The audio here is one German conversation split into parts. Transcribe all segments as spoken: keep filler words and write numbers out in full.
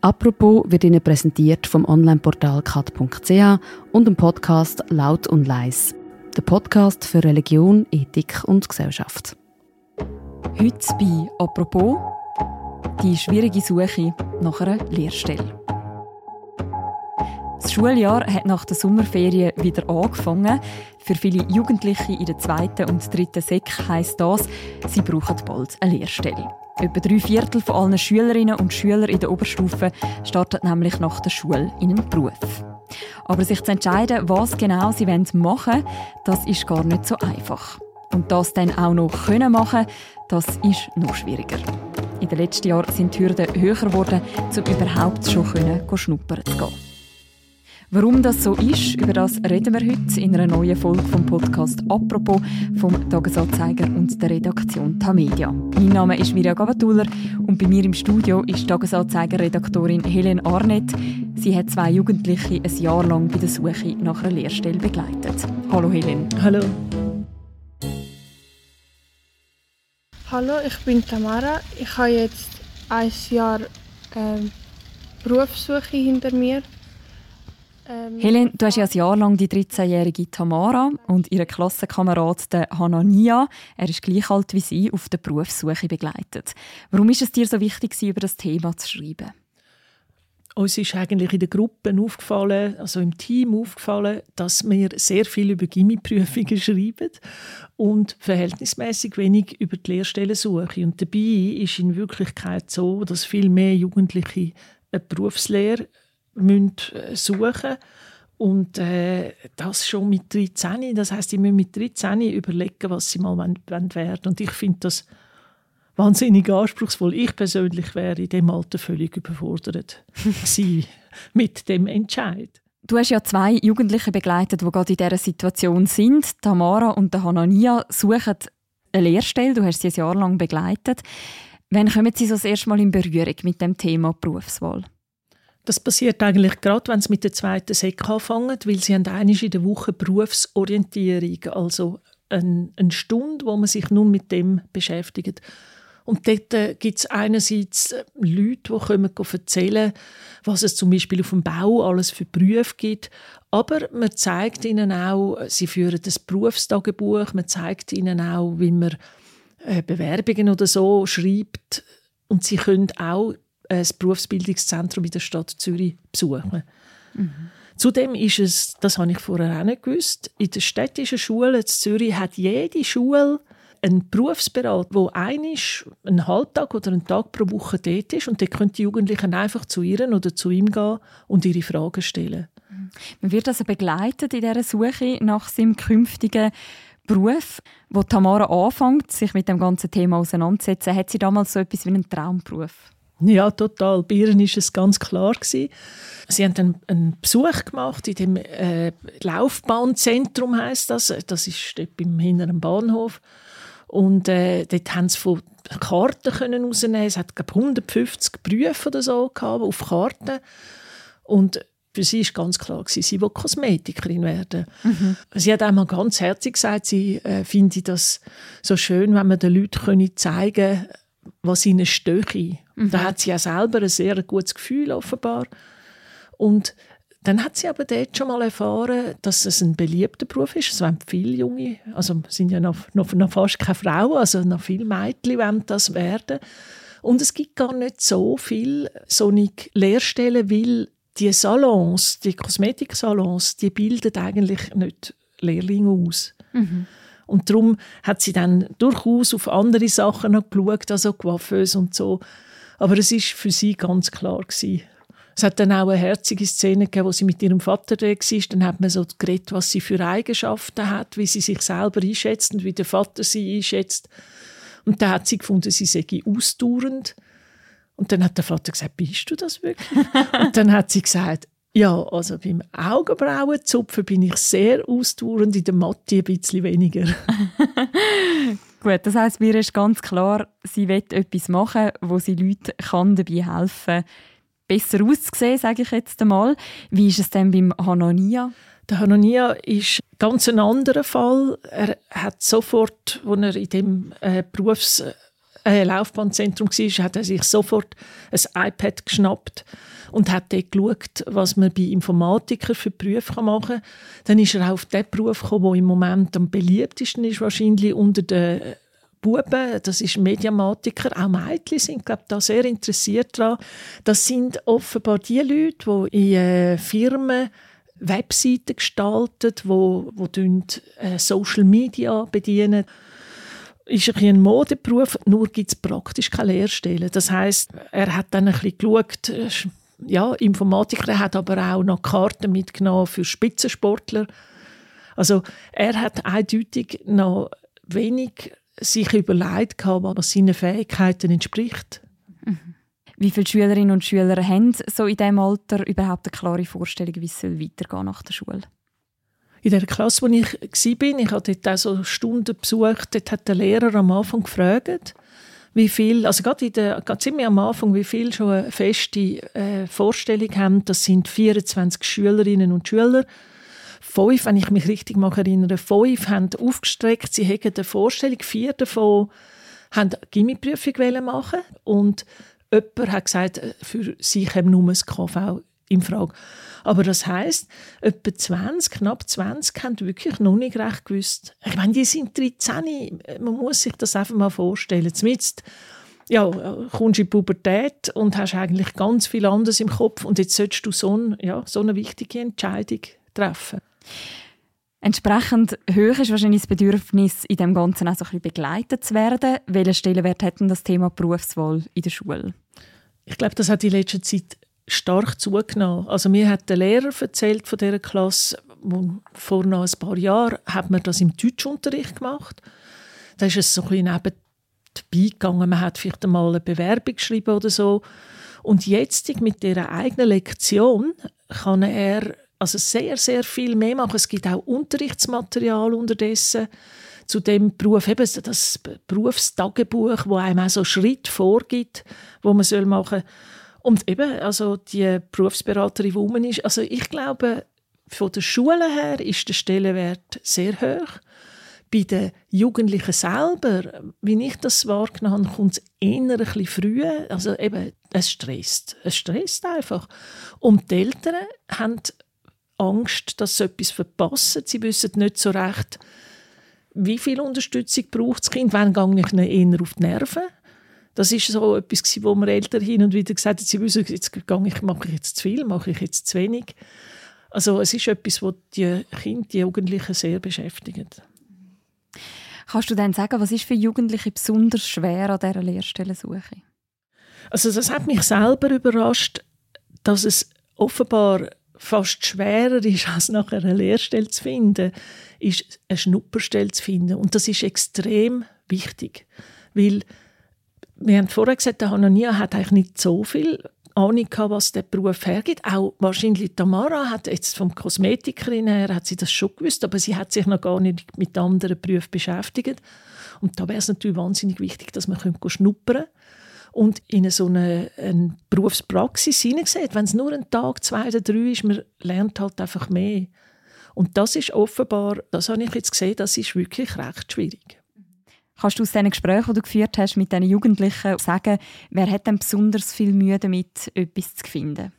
Apropos wird Ihnen präsentiert vom Onlineportal kat punkt c h und dem Podcast «Laut und leis», der Podcast für Religion, Ethik und Gesellschaft. Heute bei «Apropos» die schwierige Suche nach einer Lehrstelle. Das Schuljahr hat nach der Sommerferien wieder angefangen. Für viele Jugendliche in der zweiten und dritten Sek heisst das, sie brauchen bald eine Lehrstelle. Etwa drei Viertel von allen Schülerinnen und Schülern in der Oberstufe starten nämlich nach der Schule in einen Beruf. Aber sich zu entscheiden, was genau sie machen wollen, das ist gar nicht so einfach. Und das dann auch noch können machen, das ist noch schwieriger. In den letzten Jahren sind die Hürden höher geworden, um überhaupt schon schnuppern zu gehen. Warum das so ist, über das reden wir heute in einer neuen Folge vom Podcast «Apropos» vom Tagesanzeiger und der Redaktion Tamedia. Mein Name ist Mirja Gabatuller und bei mir im Studio ist Tagesanzeiger-Redaktorin Helen Arnett. Sie hat zwei Jugendliche ein Jahr lang bei der Suche nach einer Lehrstelle begleitet. Hallo Helen. Hallo. Hallo, ich bin Tamara. Ich habe jetzt ein Jahr ähm, Berufssuche hinter mir. Ähm, Helen, du hast ja ein Jahr lang die dreizehnjährige Tamara und ihren Klassenkamerad den Hanania, er ist gleich alt wie sie, auf der Berufssuche begleitet. Warum ist es dir so wichtig, über das Thema zu schreiben? Uns ist eigentlich in den Gruppen aufgefallen, also im Team aufgefallen, dass wir sehr viel über Gimmi-Prüfungen schreiben und verhältnismäßig wenig über die Lehrstellensuche. Und dabei ist in Wirklichkeit so, dass viel mehr Jugendliche eine Berufslehre müssen suchen und äh, das schon mit dreizehn. Das heisst, sie müssen mit dreizehn überlegen, was sie mal werden wollen. Und ich finde das wahnsinnig anspruchsvoll. Ich persönlich wäre in diesem Alter völlig überfordert mit dem Entscheid. Du hast ja zwei Jugendliche begleitet, die gerade in dieser Situation sind. Tamara und Hanania suchen eine Lehrstelle. Du hast sie ein Jahr lang begleitet. Wann kommen sie so das erste Mal in Berührung mit dem Thema Berufswahl? Das passiert eigentlich gerade, wenn sie mit der zweiten Sek anfangen, weil sie haben einmal in der Woche Berufsorientierung, also eine, eine Stunde, wo man sich nun mit dem beschäftigt. Und dort äh, gibt es einerseits Leute, die kommen erzählen, was es zum Beispiel auf dem Bau alles für Berufe gibt. Aber man zeigt ihnen auch, sie führen das Berufstagebuch, man zeigt ihnen auch, wie man äh, Bewerbungen oder so schreibt. Und sie können auch das Berufsbildungszentrum in der Stadt Zürich besuchen. Mhm. Zudem ist es, das habe ich vorher auch nicht gewusst, in der städtischen Schule in Zürich hat jede Schule einen Berufsberater, der einmal einen Halbtag oder einen Tag pro Woche dort ist und dort können die Jugendlichen einfach zu ihr oder zu ihm gehen und ihre Fragen stellen. Man wird also begleitet in dieser Suche nach seinem künftigen Beruf. Wo Tamara anfängt, sich mit dem ganzen Thema auseinanderzusetzen, hat sie damals so etwas wie einen Traumberuf? Ja, total. Bei ihr war es ganz klar. Sie haben einen, einen Besuch gemacht in dem äh, Laufbahnzentrum, heisst das. Das ist dort beim hinteren Bahnhof. Und äh, dort haben sie von Karten können rausnehmen. Es hat glaube hundertfünfzig Berufe oder so gehabt, auf Karten. Und für sie war ganz klar, sie will Kosmetikerin werden. Mhm. Sie hat einmal ganz herzlich gesagt, sie äh, finde das so schön, wenn man den Leuten zeigen kann, was ihnen stehe. Mhm. Da hat sie ja selber ein sehr gutes Gefühl offenbar. Und dann hat sie aber dort schon mal erfahren, dass es ein beliebter Beruf ist. Es wollen viele Junge, also es sind ja noch, noch, noch fast keine Frauen, also noch viele Mädchen wollen das werden. Und es gibt gar nicht so viele solche Lehrstellen, weil die Salons, die Kosmetiksalons, die bilden eigentlich nicht Lehrlinge aus. Mhm. Und darum hat sie dann durchaus auf andere Sachen noch geschaut, also Coiffeuse und so. Aber es war für sie ganz klar gewesen. Es hat dann auch eine herzige Szene gegeben, wo sie mit ihrem Vater da war. Dann hat man so geredet, was sie für Eigenschaften hat, wie sie sich selber einschätzt und wie der Vater sie einschätzt. Und dann hat sie gefunden, sie sei ausdauernd. Und dann hat der Vater gesagt, bist du das wirklich? Und dann hat sie gesagt, ja, also beim Augenbrauenzupfen bin ich sehr ausdauernd, in der Mathe ein bisschen weniger. Gut, das heisst, mir ist ganz klar, sie will etwas machen, wo sie Leuten kann dabei helfen kann, besser auszusehen, sage ich jetzt einmal. Wie ist es denn beim Hanania? Der Hanania ist ganz ein anderer Fall. Er hat sofort, als er in dem äh, Berufs äh, Laufbahnzentrum war, hat er sich sofort ein iPad geschnappt und hat dort geschaut, was man bei Informatikern für Berufe machen kann. Dann ist er auch auf den Beruf gekommen, der im Moment am beliebtesten ist, wahrscheinlich unter den Buben. Das ist Mediamatiker. Auch Mädchen sind, glaube ich, da sehr interessiert daran. Das sind offenbar die Leute, die in äh, Firmen Webseiten gestalten, die, die äh, Social Media bedienen. Ist ein, ein Modeberuf, nur gibt es praktisch keine Lehrstellen. Das heisst, er hat dann ein bisschen geschaut, ja, Informatiker, hat aber auch noch Karten mitgenommen für Spitzensportler. Also er hat eindeutig noch wenig sich überlegt, was seinen Fähigkeiten entspricht. Mhm. Wie viele Schülerinnen und Schüler haben so in diesem Alter überhaupt eine klare Vorstellung, wie es weitergehen nach der Schule? In der Klasse, wo ich war, ich habe dort auch so Stunden besucht, dort hat der Lehrer am Anfang gefragt, wie viel, also gerade, in der, gerade ziemlich am Anfang, wie viel schon eine feste äh, Vorstellung haben. Das sind vierundzwanzig Schülerinnen und Schüler. Fünf, wenn ich mich richtig erinnere, fünf haben aufgestreckt, sie haben eine Vorstellung, vier davon haben eine Gimmi-Prüfung machen und jemand hat gesagt, für sie käme nur das K V in Frage. Aber das heisst, etwa zwanzig, knapp zwanzig haben wirklich noch nicht recht gewusst. Ich meine, die sind dreizehn, man muss sich das einfach mal vorstellen. Zumindest, ja, kommst du in die Pubertät und hast eigentlich ganz viel anderes im Kopf und jetzt solltest du so, ein, ja, so eine wichtige Entscheidung treffen. Entsprechend hoch ist wahrscheinlich das Bedürfnis, in dem Ganzen auch so ein bisschen begleitet zu werden. Welchen Stellenwert hat denn das Thema Berufswahl in der Schule? Ich glaube, das hat in letzter Zeit stark zugenommen. Also mir hat der Lehrer erzählt von dieser Klasse, wo vor noch ein paar Jahren hat man das im Deutschunterricht gemacht. Da ist es so ein bisschen nebenbei gegangen. Man hat vielleicht einmal eine Bewerbung geschrieben oder so. Und jetzt mit dieser eigenen Lektion kann er also sehr, sehr viel mehr machen. Es gibt auch Unterrichtsmaterial unterdessen zu dem Beruf, eben das Berufstagebuch, wo einem auch so Schritt vorgibt, wo man soll machen soll. Und eben, also die Berufsberaterin, die rum ist, also ich glaube, von der Schule her ist der Stellenwert sehr hoch. Bei den Jugendlichen selber, wie ich das wahrgenommen habe, kommt es eher ein bisschen früher. Also eben, es stresst. Es stresst einfach. Und die Eltern haben Angst, dass sie etwas verpassen. Sie wissen nicht so recht, wie viel Unterstützung braucht das Kind. Wann gehe ich ihnen eher auf die Nerven? Das war so etwas, wo mir Eltern hin und wieder gesagt haben, sie wissen, jetzt gehe ich, mache ich jetzt zu viel, mache ich jetzt zu wenig. Also es ist etwas, das die Kinder, die Jugendlichen sehr beschäftigt. Kannst du dann sagen, was ist für Jugendliche besonders schwer an dieser Lehrstellensuche? Also das hat mich selber überrascht, dass es offenbar fast schwerer ist, als nachher eine Lehrstelle zu finden, ist eine Schnupperstelle zu finden. Und das ist extrem wichtig, weil wir haben vorher gesagt, der Hanania hat eigentlich nicht so viel Ahnung gehabt, was der Beruf hergibt. Auch wahrscheinlich Tamara hat jetzt vom Kosmetikerin her hat sie das schon gewusst, aber sie hat sich noch gar nicht mit anderen Berufen beschäftigt. Und da wäre es natürlich wahnsinnig wichtig, dass man schnuppern könnte und in so eine, eine Berufspraxis hineinsieht. Wenn es nur ein Tag, zwei oder drei ist, man lernt halt einfach mehr. Und das ist offenbar, das habe ich jetzt gesehen, das ist wirklich recht schwierig. Kannst du aus diesen Gesprächen, die du geführt hast mit diesen Jugendlichen, sagen, wer hat denn besonders viel Mühe damit, etwas zu finden?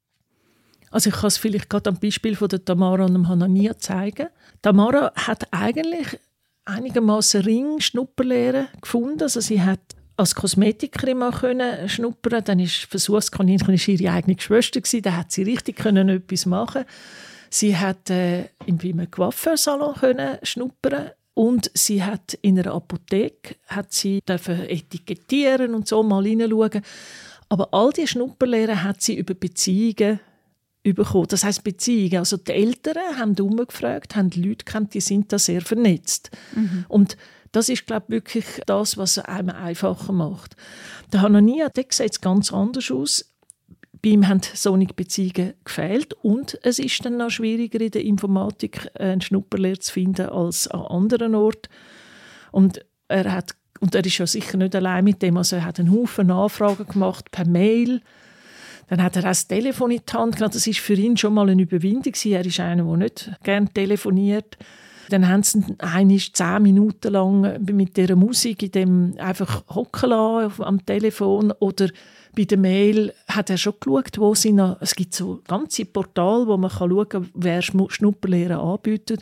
Also ich kann es vielleicht gerade am Beispiel von der Tamara und dem Hanania zeigen. Tamara hat eigentlich einigermaßen Ring-Schnupperlehre gefunden. Also sie hat als Kosmetikerin mal können schnuppern. Dann ist Versuchskaninchen ihre eigene Schwester gewesen. Da hat sie richtig können etwas machen. Sie hat äh, in einem Coiffeursalon können schnuppern. Und sie hat in einer Apotheke hat sie etikettieren und so mal hineinschauen. Aber all diese Schnupperlehren hat sie über Beziehungen bekommen. Das heisst Beziehungen. Also die Eltern haben umgefragt, haben Leute gekannt, die sind da sehr vernetzt. Mhm. Und das ist, glaube ich, wirklich das, was es einem einfacher macht. Der Hanania, der sieht es ganz anders aus. Bei ihm haben solche Beziehungen gefehlt und es ist dann noch schwieriger in der Informatik eine Schnupperlehre zu finden als an anderen Orten. Und er hat und er ist ja sicher nicht allein mit dem, also er hat einen Haufen Anfragen gemacht per Mail. Dann hat er auch das Telefon in die Hand genommen. Das war für ihn schon mal eine Überwindung. Er ist einer, der nicht gerne telefoniert. Dann haben sie einmal zehn Minuten lang mit dieser Musik in dem einfach hocken lassen am Telefon. Oder bei der Mail hat er schon geschaut, wo sie noch, es gibt so ganze Portale, wo man schauen kann, wer Schnupperlehre anbietet.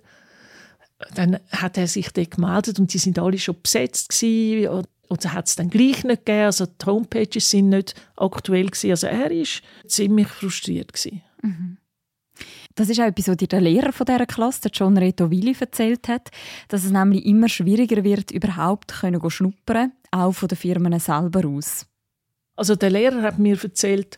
Dann hat er sich dort gemeldet und die sind alle schon besetzt gewesen. Oder hat es dann gleich nicht gegeben, also die Homepages sind nicht aktuell gewesen. Also er war ziemlich frustriert gewesen. Mhm. Das ist auch etwas, was der Lehrer von dieser Klasse, der John Reto Willi, erzählt hat, dass es nämlich immer schwieriger wird, überhaupt können schnuppern, auch von den Firmen selber aus. Also der Lehrer hat mir erzählt,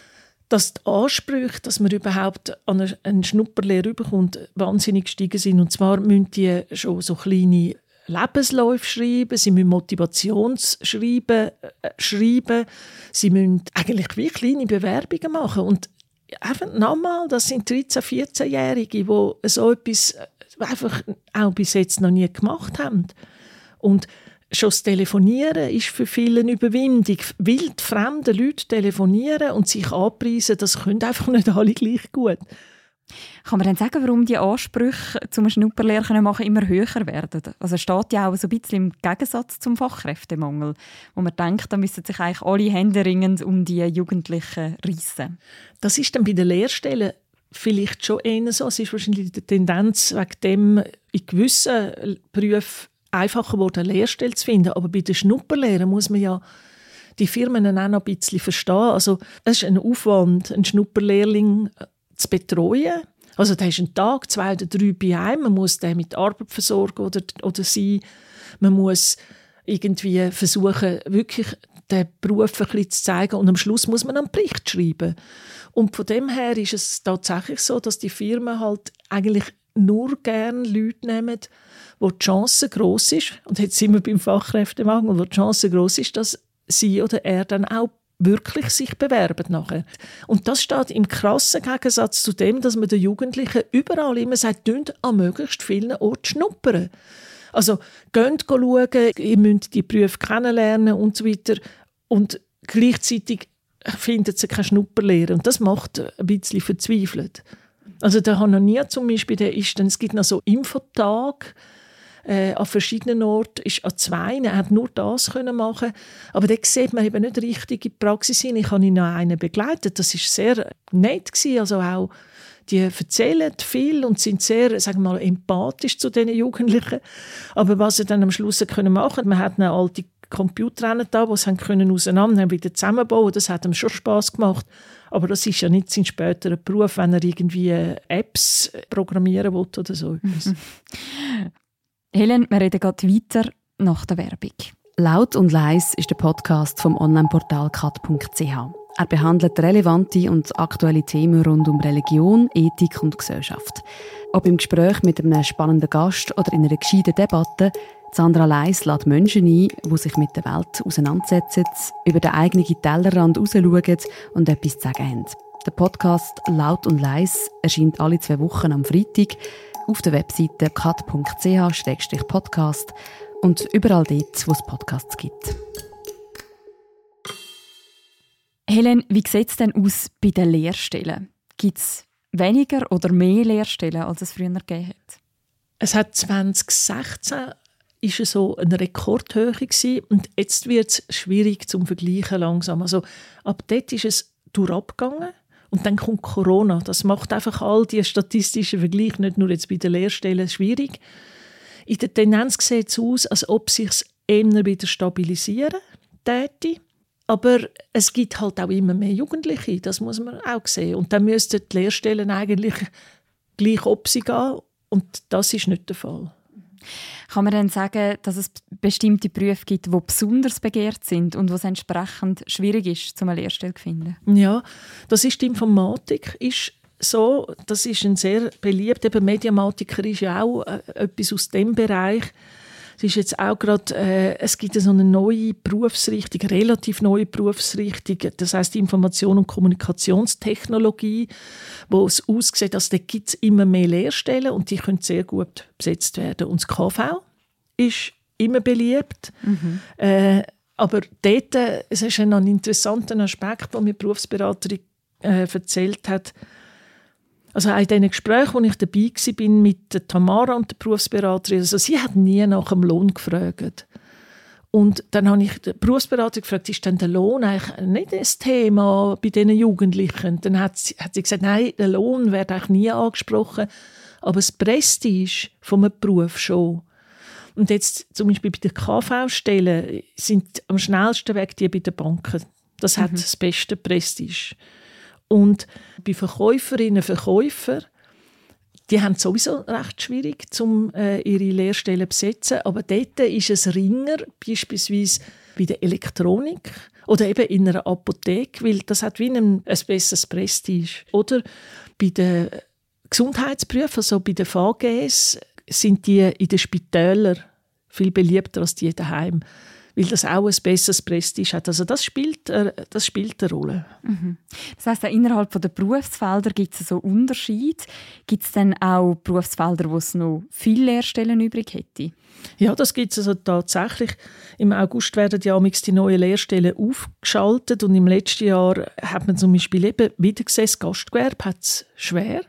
dass die Ansprüche, dass man überhaupt an eine Schnupperlehre bekommt, wahnsinnig gestiegen sind. Und zwar müssen die schon so kleine Lebensläufe schreiben, sie müssen Motivationsschreiben äh, schreiben, sie müssen eigentlich wie kleine Bewerbungen machen. Und einfach nochmal, das sind dreizehn-, vierzehnjährige, die so etwas einfach auch bis jetzt noch nie gemacht haben. Und schon das Telefonieren ist für viele eine Überwindung. Wild fremde Leute telefonieren und sich anpreisen, das können einfach nicht alle gleich gut. Kann man dann sagen, warum die Ansprüche zum Schnupperlehre machen immer höher werden? Also es steht ja auch so ein bisschen im Gegensatz zum Fachkräftemangel, wo man denkt, da müssen sich eigentlich alle händeringend um die Jugendlichen reissen. Das ist dann bei den Lehrstellen vielleicht schon eher so. Es ist wahrscheinlich die Tendenz, wegen dem in gewissen Berufen einfacher wurde, eine Lehrstelle zu finden. Aber bei den Schnupperlehren muss man ja die Firmen auch noch ein bisschen verstehen. Also es ist ein Aufwand, einen Schnupperlehrling zu betreuen. Also da ist ein Tag, zwei oder drei bei einem. Man muss den mit Arbeit versorgen oder, oder sie. Man muss irgendwie versuchen, wirklich den Beruf ein bisschen zu zeigen. Und am Schluss muss man einen Bericht schreiben. Und von dem her ist es tatsächlich so, dass die Firmen halt eigentlich nur gerne Leute nehmen, wo die Chance gross ist. Und jetzt sind wir beim Fachkräftemangel, wo die Chance gross ist, dass sie oder er dann auch wirklich sich bewerben nachher. Und das steht im krassen Gegensatz zu dem, dass man den Jugendlichen überall immer sagt, tönt an möglichst vielen Orten schnuppern. Also geht schauen, ihr müsst die Berufe kennenlernen und so weiter. Und gleichzeitig findet sie keine Schnupperlehre. Und das macht ein bisschen verzweifelt. Also der Hanania zum Beispiel, der ist dann, es gibt noch so Infotag, Äh, an verschiedenen Orten, ist an zwei, er hat nur das können machen, aber da sieht man eben nicht richtig in die Praxis hin. Ich habe ihn noch einen begleitet, das war sehr nett gewesen. Also auch, die erzählen viel und sind sehr, sagen wir mal, empathisch zu diesen Jugendlichen, aber was sie dann am Schluss können machen, man hat eine alte Computer da, die sie können auseinander haben, wieder zusammenbauen, das hat ihm schon Spass gemacht. Aber das ist ja nicht sein späterer Beruf, wenn er irgendwie Apps programmieren will oder so etwas. Helen, wir reden gerade weiter nach der Werbung. «Laut und leis» ist der Podcast vom Onlineportal kat punkt c h. Er behandelt relevante und aktuelle Themen rund um Religion, Ethik und Gesellschaft. Ob im Gespräch mit einem spannenden Gast oder in einer gescheiten Debatte, Sandra Leis lädt Menschen ein, die sich mit der Welt auseinandersetzen, über den eigenen Tellerrand rausschauen und etwas zu sagen haben. Der Podcast «Laut und leis» erscheint alle zwei Wochen am Freitag auf der Webseite kat punkt c h slash podcast und überall dort, wo es Podcasts gibt. Helen, wie sieht es denn aus bei den Lehrstellen? Gibt es weniger oder mehr Lehrstellen, als es früher gegeben hat? Es hat zwanzig sechzehn ist es so eine Rekordhöhe gewesen, und jetzt wird es schwierig zum Vergleichen langsam. Also ab dort ist es durchgegangen. Und dann kommt Corona. Das macht einfach all die statistischen Vergleiche, nicht nur jetzt bei den Lehrstellen, schwierig. In der Tendenz sieht es aus, als ob sich es eher wieder stabilisieren täte. Aber es gibt halt auch immer mehr Jugendliche, das muss man auch sehen. Und dann müssten die Lehrstellen eigentlich gleich ob sie gehen. Und das ist nicht der Fall. Kann man dann sagen, dass es bestimmte Berufe gibt, die besonders begehrt sind und wo es entsprechend schwierig ist, eine Lehrstelle zu finden? Ja, das ist die Informatik. Ist so, das ist ein sehr beliebt. Eben Mediamatiker ist ja auch äh, etwas aus dem Bereich. Es ist jetzt auch gerade, äh, es gibt so eine neue Berufsrichtung, eine relativ neue Berufsrichtung, das heisst Information- und Kommunikationstechnologie, wo es aussieht, dass da gibt es immer mehr Lehrstellen und die können sehr gut besetzt werden. Und das K V ist immer beliebt. Mhm. Äh, aber dort, äh, es ist noch ein interessanter Aspekt, den mir die Berufsberaterin äh, erzählt hat. Also auch in diesen Gesprächen, wo ich dabei war mit der Tamara und der Berufsberaterin, also sie hat nie nach dem Lohn gefragt. Und dann habe ich die Berufsberaterin gefragt, ist denn der Lohn eigentlich nicht das Thema bei diesen Jugendlichen? Dann hat sie, hat sie gesagt, nein, der Lohn wird eigentlich nie angesprochen, aber das Prestige von einem Beruf schon. Und jetzt zum Beispiel bei den K V-Stellen sind am schnellsten weg die bei den Banken. Das hat mhm. das beste Prestige. Und bei Verkäuferinnen und Verkäufern, die haben es sowieso recht schwierig, um äh, ihre Lehrstellen zu besetzen. Aber dort ist es ringer, beispielsweise bei der Elektronik oder eben in einer Apotheke, weil das hat wie ein, ein besseres Prestige. Oder bei den Gesundheitsberufen, also bei den V Gs, sind die in den Spitälern viel beliebter als die daheim, weil das auch ein besseres Prestige hat. Also das spielt, äh, das spielt eine Rolle. Mhm. Das heisst, auch innerhalb der Berufsfelder gibt es so Unterschiede. Gibt es dann auch Berufsfelder, wo es noch viele Lehrstellen übrig hätte? Ja, das gibt es also tatsächlich. Im August werden ja die neuen Lehrstellen aufgeschaltet und im letzten Jahr hat man zum Beispiel eben wieder gesehen, das Gastgewerbe hat es schwer.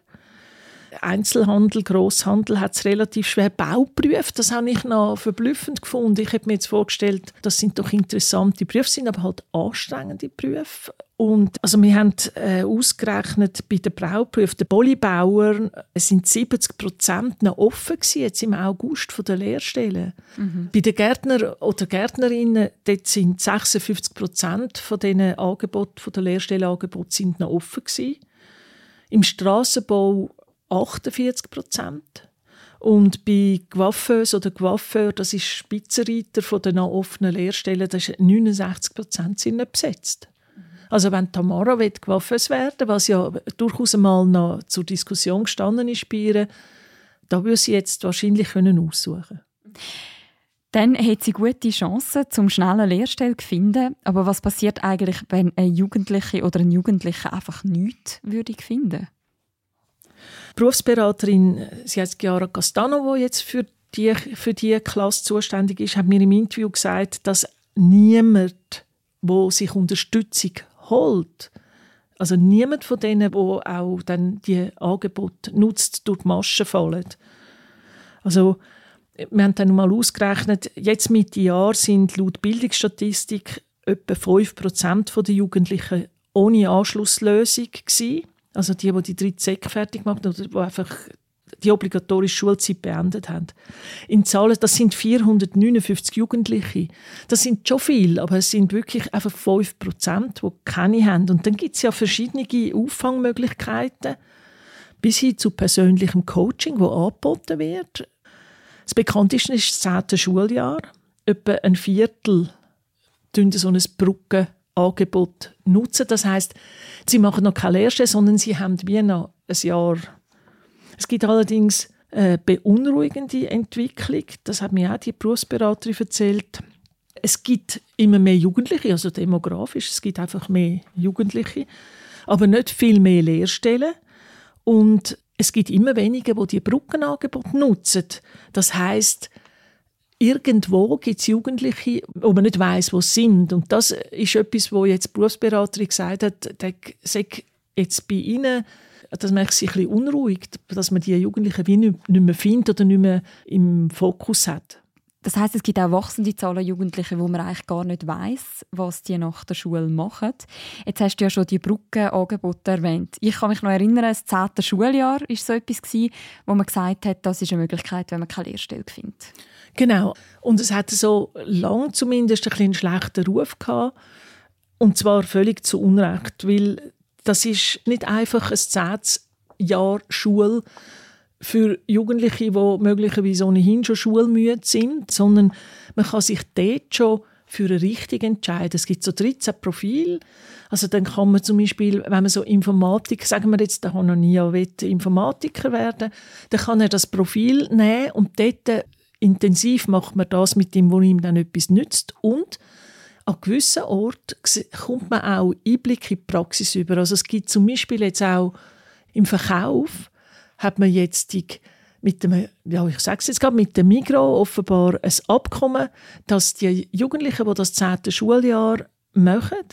Einzelhandel, Grosshandel hat es relativ schwer. Bauberufe, das habe ich noch verblüffend gefunden. Ich habe mir jetzt vorgestellt, das sind doch interessante Berufe, sind aber halt anstrengende Berufe. Und also wir haben äh, ausgerechnet, bei den Bauberufen, den Polybauern, sind siebzig Prozent noch offen gewesen, jetzt im August von der Lehrstellen. Mhm. Bei den Gärtner oder Gärtnerinnen, dort sind sechsundfünfzig Prozent von diesen Angeboten, von der Lehrstellenangebote sind noch offen gewesen. Im Strassenbau achtundvierzig Prozent. Und bei Coiffeuse oder Coiffeur, das ist Spitzenreiter von den noch offenen Lehrstellen, das ist neunundsechzig Prozent sind nicht besetzt. Also wenn Tamara Coiffeuse werden will, was ja durchaus einmal noch zur Diskussion gestanden ist bei ihr, da würde sie jetzt wahrscheinlich aussuchen können. Dann hat sie gute Chancen, zum schnellen Lehrstelle zu finden. Aber was passiert eigentlich, wenn eine Jugendliche oder ein Jugendlicher einfach nichts würde finden? Die Berufsberaterin, sie heißt Chiara Castano, die jetzt für die, für die Klasse zuständig ist, hat mir im Interview gesagt, dass niemand, der sich Unterstützung holt, also niemand von denen, der auch dann die Angebote nutzt, durch die Maschen fallen. Also wir haben dann mal ausgerechnet, jetzt Mitte Jahr sind laut Bildungsstatistik etwa fünf Prozent der Jugendlichen ohne Anschlusslösung gewesen. Also die, die die dritte Sek fertig gemacht haben oder die einfach die obligatorische Schulzeit beendet haben. In Zahlen, das sind vierhundertneunundfünfzig Jugendliche. Das sind schon viele, aber es sind wirklich einfach fünf Prozent, die keine haben. Und dann gibt es ja verschiedene Auffangmöglichkeiten, bis hin zu persönlichem Coaching, das angeboten wird. Das bekannteste ist das zehnte Schuljahr. Etwa ein Viertel nutzen so ein Brückenangebot nutzen. Das heisst, sie machen noch keine Lehrstelle, sondern sie haben wie noch ein Jahr. Es gibt allerdings eine beunruhigende Entwicklung. Das hat mir auch die Berufsberaterin erzählt. Es gibt immer mehr Jugendliche, also demografisch. Es gibt einfach mehr Jugendliche, aber nicht viel mehr Lehrstellen. Und es gibt immer weniger, die die Brückenangebote nutzen. Das heisst, irgendwo gibt es Jugendliche, wo man nicht weiss, wo sie sind. Und das ist etwas, wo jetzt die Berufsberaterin gesagt hat, der sagt jetzt bei ihnen, das macht sich ein bisschen unruhig, dass man die Jugendlichen wie nicht mehr findet oder nicht mehr im Fokus hat. Das heisst, es gibt auch wachsende Zahlen Jugendliche, wo man eigentlich gar nicht weiss, was die nach der Schule machen. Jetzt hast du ja schon die Brückenangebote erwähnt. Ich kann mich noch erinnern, das zehnte Schuljahr war so etwas, wo man gesagt hat, das ist eine Möglichkeit, wenn man keine Lehrstelle findet. Genau. Und es hatte so lange zumindest ein einen schlechten Ruf gehabt. Und zwar völlig zu Unrecht, weil das ist nicht einfach ein zehntes Jahr Schule für Jugendliche, die möglicherweise ohnehin schon schulmüde sind, sondern man kann sich dort schon für eine Richtung entscheiden. Es gibt so dreizehn Profile. Also dann kann man zum Beispiel, wenn man so Informatik, sagen wir jetzt, der Hanania will Informatiker werden, dann kann er das Profil nehmen und dort intensiv macht man das mit dem, was ihm dann etwas nützt. Und an gewissen Orten kommt man auch Einblick in die Praxis über. Also es gibt zum Beispiel jetzt auch im Verkauf, hat man jetzt die, mit dem, ja, ich sage es jetzt gerade, mit dem Migros offenbar ein Abkommen, dass die Jugendlichen, die das zehnte Schuljahr machen,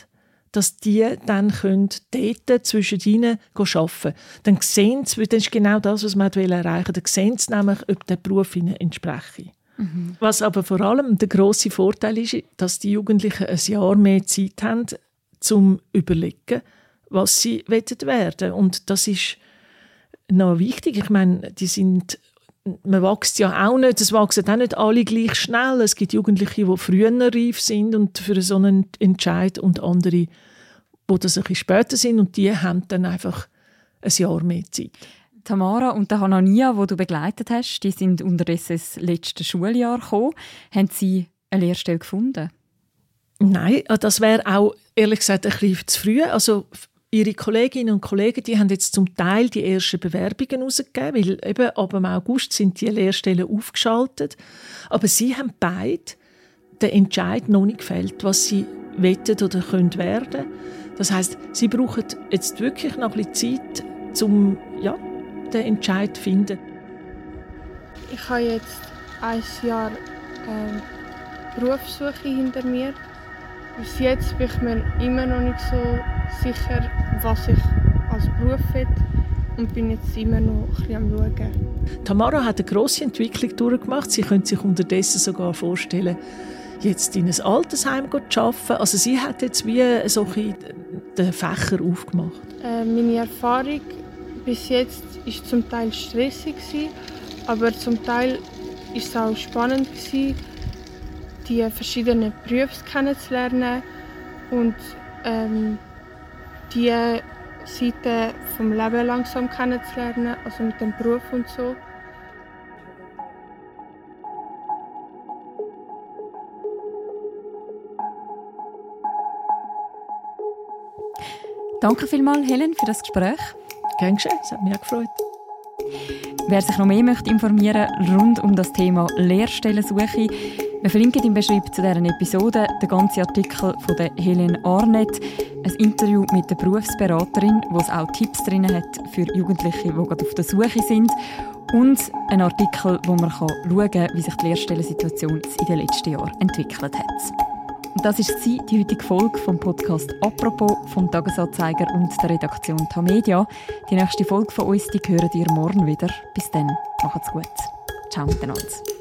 dass die dann können dort zwischen ihnen arbeiten können. Dann sehen sie, das ist genau das, was wir erreichen wollen, dann sehen sie nämlich, ob der Beruf ihnen entspricht. Mhm. Was aber vor allem der grosse Vorteil ist, dass die Jugendlichen ein Jahr mehr Zeit haben, zum überlegen, was sie werden wollen. Und das ist noch wichtig. Ich meine, die sind, man wächst ja auch nicht, es wachsen auch nicht alle gleich schnell. Es gibt Jugendliche, die früher reif sind und für so einen Entscheid und andere, die das ein bisschen später sind und die haben dann einfach ein Jahr mehr Zeit. Tamara und Hanania, die du begleitet hast, die sind unterdessen ins letzte Schuljahr gekommen. Haben sie eine Lehrstelle gefunden? Nein, das wäre auch, ehrlich gesagt, ein bisschen zu früh. Also ihre Kolleginnen und Kollegen, die haben jetzt zum Teil die ersten Bewerbungen herausgegeben, weil eben ab im August sind die Lehrstellen aufgeschaltet. Aber sie haben beide den Entscheid noch nicht gefällt, was sie wollen oder können werden. Das heisst, sie brauchen jetzt wirklich noch ein bisschen Zeit, um ja, den Entscheid zu finden. Ich habe jetzt ein Jahr ähm, Berufssuche hinter mir. Bis jetzt bin ich mir immer noch nicht so sicher, was ich als Beruf will und bin jetzt immer noch ein bisschen am Schauen. Tamara hat eine grosse Entwicklung durchgemacht. Sie könnte sich unterdessen sogar vorstellen, jetzt in ein Altersheim zu arbeiten. Also sie hat jetzt wie so ein den Fächer aufgemacht. Äh, meine Erfahrung bis jetzt war zum Teil stressig, aber zum Teil war es auch spannend, die verschiedenen Berufe kennenzulernen und ähm, die Seite vom Leben langsam kennenzulernen, also mit dem Beruf und so. Danke vielmals, Helen, für das Gespräch. Gern geschehen, es hat mich auch gefreut. Wer sich noch mehr möchte informieren rund um das Thema Lehrstellensuche, wir verlinken im Beschreibung zu dieser Episode den ganzen Artikel von der Helen Arnett, ein Interview mit der Berufsberaterin, wo es auch Tipps drin hat für Jugendliche, die gerade auf der Suche sind, und ein Artikel, wo man schauen kann, wie sich die Lehrstellensituation in den letzten Jahren entwickelt hat. Und das war die heutige Folge vom Podcast «Apropos» vom Tagesanzeiger und der Redaktion Tamedia. Die nächste Folge von uns, die hören ihr morgen wieder. Bis dann, macht's gut. Ciao miteinander.